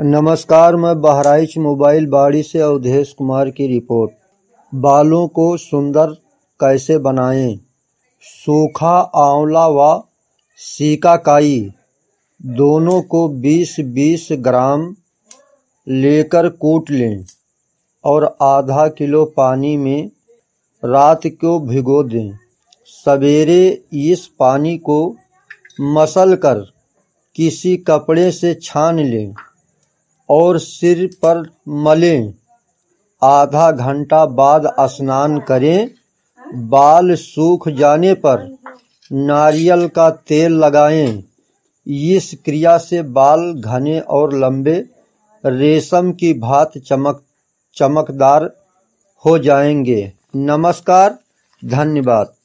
नमस्कार, मैं बहराइच मोबाइल बाड़ी से अवधेश कुमार की रिपोर्ट। बालों को सुंदर कैसे बनाएं? सूखा आंवला व सिकाकाई दोनों को 20-20 ग्राम लेकर कूट लें और आधा किलो पानी में रात को भिगो दें। सवेरे इस पानी को मसल कर किसी कपड़े से छान लें और सिर पर मलें। आधा घंटा बाद स्नान करें। बाल सूख जाने पर नारियल का तेल लगाएं। इस क्रिया से बाल घने और लंबे रेशम की भांति चमकदार हो जाएंगे। नमस्कार, धन्यवाद।